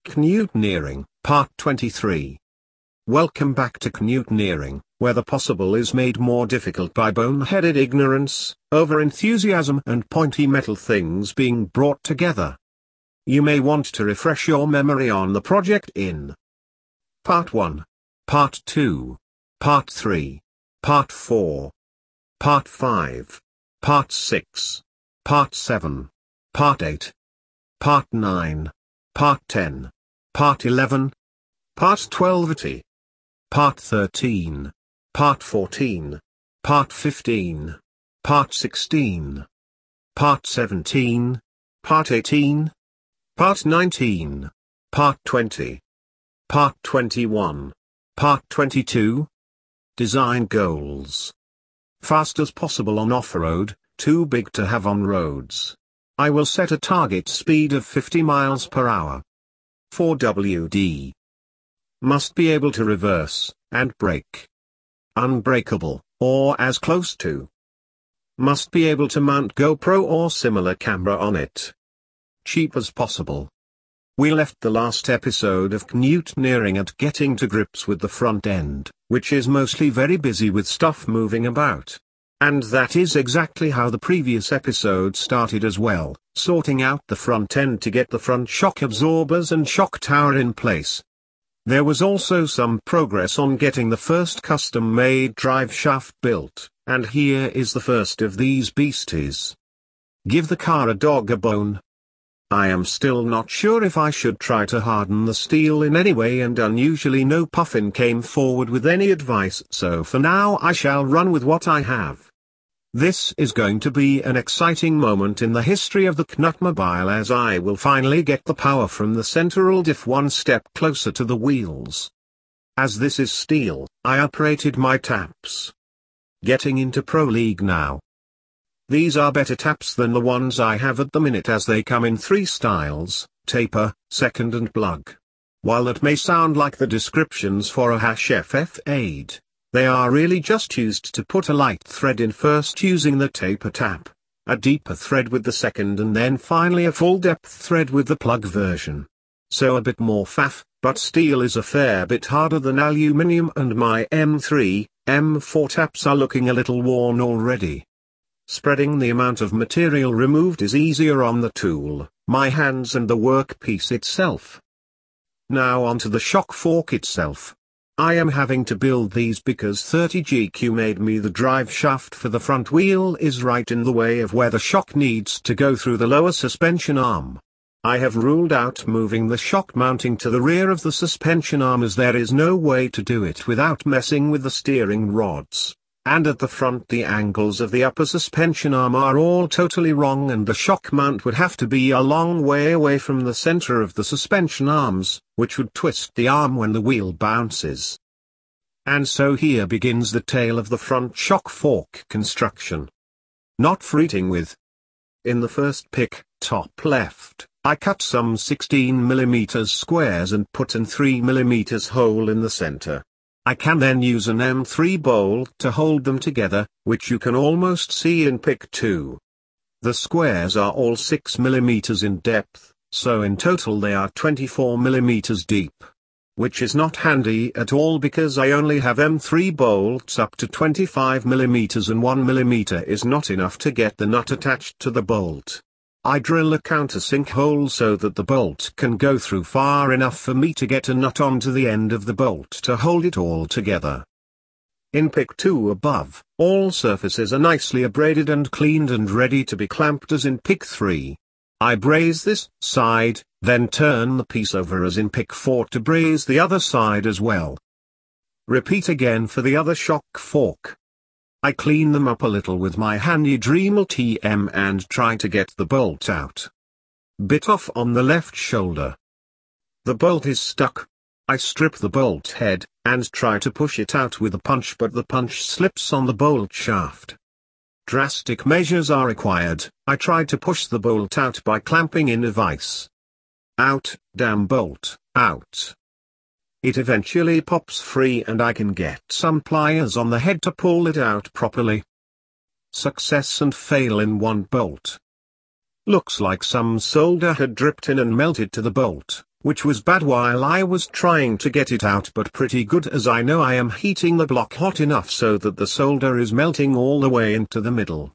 Canutineering, Part 23. Welcome back to Canutineering, where the possible is made more difficult by boneheaded ignorance, over-enthusiasm and pointy metal things being brought together. You may want to refresh your memory on the project in Part 1, Part 2, Part 3, Part 4, Part 5, Part 6, Part 7, Part 8, Part 9, Part 10, Part 11, Part 12, Part 13, Part 14, Part 15, Part 16, Part 17, Part 18, Part 19, Part 20, Part 21, Part 22. Design goals. Fast as possible on off-road, too big to have on roads. I will set a target speed of 50 miles per hour. 4WD. Must be able to reverse, and brake. Unbreakable, or as close to. Must be able to mount GoPro or similar camera on it. Cheap as possible. We left the last episode of Canutineering at getting to grips with the front end, which is mostly very busy with stuff moving about. And that is exactly how the previous episode started as well, sorting out the front end to get the front shock absorbers and shock tower in place. There was also some progress on getting the first custom-made drive shaft built, and here is the first of these beasties. Give the car a dog a bone. I am still not sure if I should try to harden the steel in any way, and unusually no Puffin came forward with any advice, so for now I shall run with what I have. This is going to be an exciting moment in the history of the Knutmobile, as I will finally get the power from the central diff one step closer to the wheels. As this is steel, I operated my taps. Getting into Pro League now. These are better taps than the ones I have at the minute, as they come in 3 styles, taper, second and plug. While that may sound like the descriptions for a #FF8, they are really just used to put a light thread in first using the taper tap, a deeper thread with the second, and then finally a full depth thread with the plug version. So a bit more faff, but steel is a fair bit harder than aluminium, and my M3, M4 taps are looking a little worn already. Spreading the amount of material removed is easier on the tool, my hands and the workpiece itself. Now onto the shock fork itself. I am having to build these because 30GQ made me the drive shaft for the front wheel is right in the way of where the shock needs to go through the lower suspension arm. I have ruled out moving the shock mounting to the rear of the suspension arm, as there is no way to do it without messing with the steering rods. And at the front the angles of the upper suspension arm are all totally wrong, and the shock mount would have to be a long way away from the center of the suspension arms, which would twist the arm when the wheel bounces. And so here begins the tale of the front shock fork construction. Not fruiting with. In the first pick, top left, I cut some 16mm squares and put an 3mm hole in the center. I can then use an M3 bolt to hold them together, which you can almost see in pick 2. The squares are all 6mm in depth, so in total they are 24mm deep. Which is not handy at all, because I only have M3 bolts up to 25mm, and 1mm is not enough to get the nut attached to the bolt. I drill a countersink hole so that the bolt can go through far enough for me to get a nut onto the end of the bolt to hold it all together. In pick 2 above, all surfaces are nicely abraded and cleaned and ready to be clamped as in pick 3. I braze this side, then turn the piece over as in pick 4 to braze the other side as well. Repeat again for the other shock fork. I clean them up a little with my handy Dremel TM and try to get the bolt out. Bit off on the left shoulder. The bolt is stuck. I strip the bolt head, and try to push it out with a punch, but the punch slips on the bolt shaft. Drastic measures are required. I try to push the bolt out by clamping in a vise. Out, damn bolt, out. It eventually pops free and I can get some pliers on the head to pull it out properly. Success and fail in one bolt. Looks like some solder had dripped in and melted to the bolt, which was bad while I was trying to get it out, but pretty good as I know I am heating the block hot enough so that the solder is melting all the way into the middle.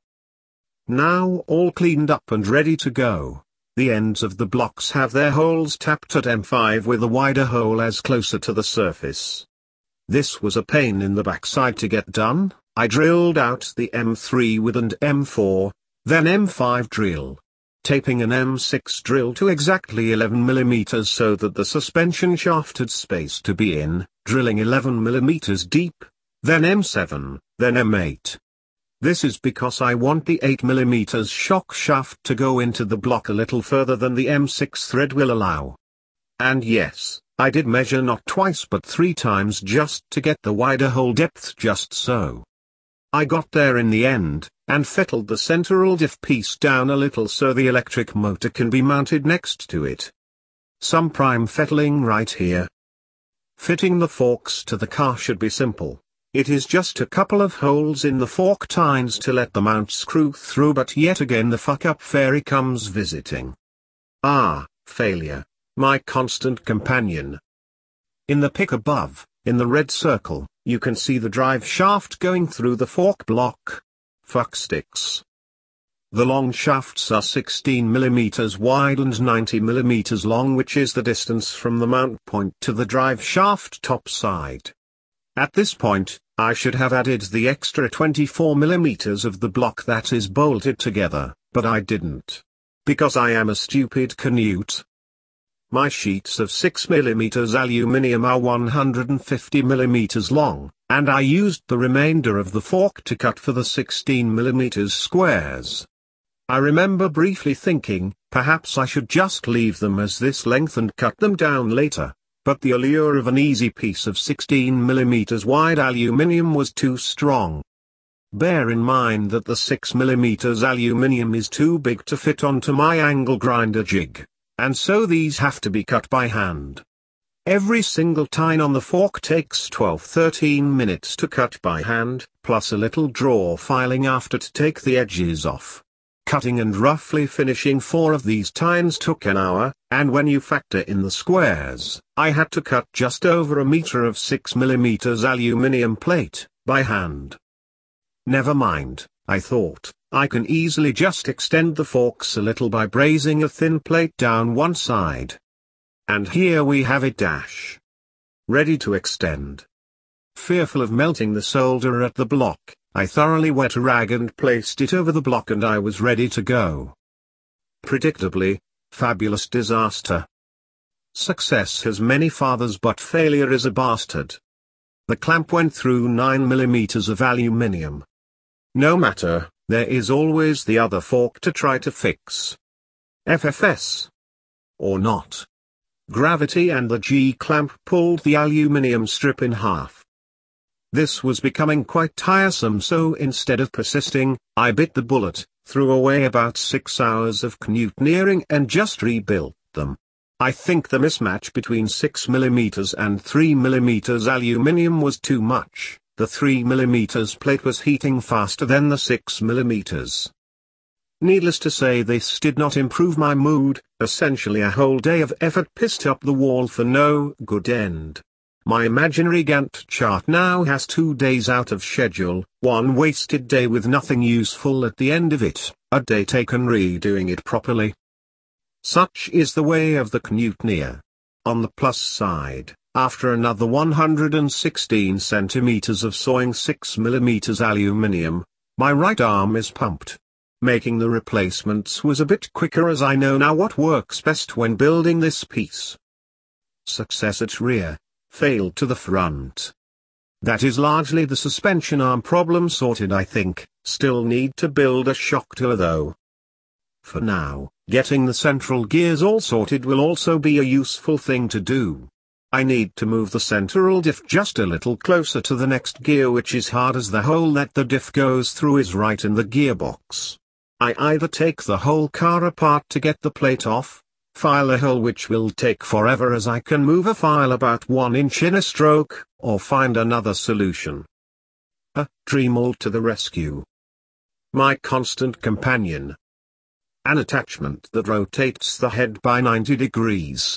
Now all cleaned up and ready to go. The ends of the blocks have their holes tapped at M5 with a wider hole as closer to the surface. This was a pain in the backside to get done. I drilled out the M3 with an M4, then M5 drill. Taping an M6 drill to exactly 11 mm so that the suspension shaft had space to be in, drilling 11 mm deep, then M7, then M8. This is because I want the 8 mm shock shaft to go into the block a little further than the M6 thread will allow. And yes, I did measure not twice but 3 times just to get the wider hole depth just so. I got there in the end, and fettled the central diff piece down a little so the electric motor can be mounted next to it. Some prime fettling right here. Fitting the forks to the car should be simple. It is just a couple of holes in the fork tines to let the mount screw through, but yet again the fuck-up fairy comes visiting. Ah, failure, my constant companion. In the pic above, in the red circle, you can see the drive shaft going through the fork block. Fuck sticks. The long shafts are 16 mm wide and 90 mm long, which is the distance from the mount point to the drive shaft top side. At this point, I should have added the extra 24 mm of the block that is bolted together, but I didn't. Because I am a stupid Canute. My sheets of 6 mm aluminium are 150 mm long, and I used the remainder of the fork to cut for the 16 mm squares. I remember briefly thinking, perhaps I should just leave them as this length and cut them down later, but the allure of an easy piece of 16 mm wide aluminium was too strong. Bear in mind that the 6 mm aluminium is too big to fit onto my angle grinder jig, and so these have to be cut by hand. Every single tine on the fork takes 12-13 minutes to cut by hand, plus a little draw filing after to take the edges off. Cutting and roughly finishing 4 of these tines took an hour, and when you factor in the squares, I had to cut just over a meter of 6 mm aluminium plate, by hand. Never mind, I thought, I can easily just extend the forks a little by brazing a thin plate down one side. And here we have it dash. Ready to extend. Fearful of melting the solder at the block, I thoroughly wet a rag and placed it over the block, and I was ready to go. Predictably, fabulous disaster. Success has many fathers, but failure is a bastard. The clamp went through 9 mm of aluminium. No matter, there is always the other fork to try to fix. FFS. Or not. Gravity and the G-clamp pulled the aluminium strip in half. This was becoming quite tiresome, so instead of persisting, I bit the bullet, threw away about 6 hours of Canutineering and just rebuilt them. I think the mismatch between 6 mm and 3 mm aluminium was too much. The 3 mm plate was heating faster than the 6 mm. Needless to say, this did not improve my mood. Essentially a whole day of effort pissed up the wall for no good end. My imaginary Gantt chart now has 2 days out of schedule, 1 wasted day with nothing useful at the end of it, a day taken redoing it properly. Such is the way of the Canutineer. On the plus side, after another 116 centimeters of sawing 6 mm aluminium, my right arm is pumped. Making the replacements was a bit quicker, as I know now what works best when building this piece. Success at rear, failed to the front. That is largely the suspension arm problem sorted, I think. Still need to build a shock tour though. For now, getting the central gears all sorted will also be a useful thing to do. I need to move the central diff just a little closer to the next gear, which is hard as the hole that the diff goes through is right in the gearbox. I either take the whole car apart to get the plate off, file a hole, which will take forever as I can move a file about 1 inch in a stroke, or find another solution. A Dremel to the rescue. My constant companion. An attachment that rotates the head by 90 degrees.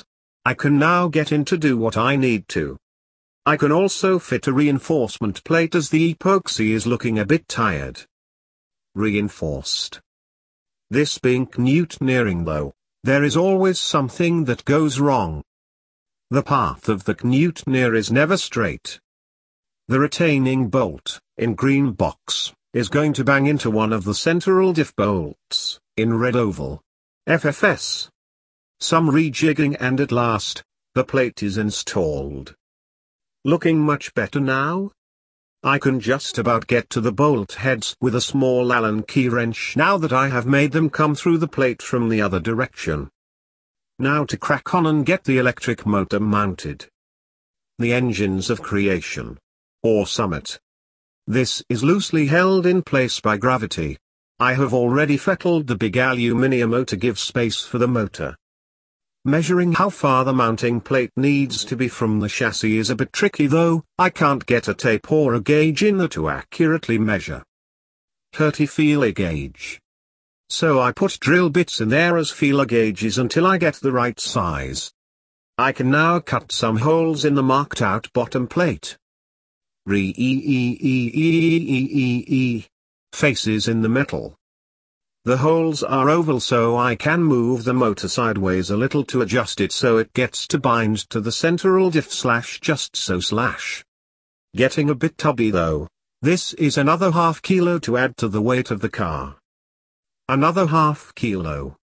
I can now get in to do what I need to. I can also fit a reinforcement plate as the epoxy is looking a bit tired. Reinforced. This being Knut-Nearing though, there is always something that goes wrong. The path of the Knut-Near is never straight. The retaining bolt, in green box, is going to bang into one of the central diff bolts, in red oval. FFS. Some rejigging and at last, the plate is installed. Looking much better now? I can just about get to the bolt heads with a small Allen key wrench now that I have made them come through the plate from the other direction. Now to crack on and get the electric motor mounted. The engines of creation. Or Summit. This is loosely held in place by gravity. I have already fettled the big aluminium to give space for the motor. Measuring how far the mounting plate needs to be from the chassis is a bit tricky though. I can't get a tape or a gauge in there to accurately measure. 30 feeler gauge. So I put drill bits in there as feeler gauges until I get the right size. I can now cut some holes in the marked out bottom plate. Faces in the metal. The holes are oval so I can move the motor sideways a little to adjust it so it gets to bind to the central diff / just so / Getting a bit tubby though. This is another ½ kilo to add to the weight of the car. Another ½ kilo.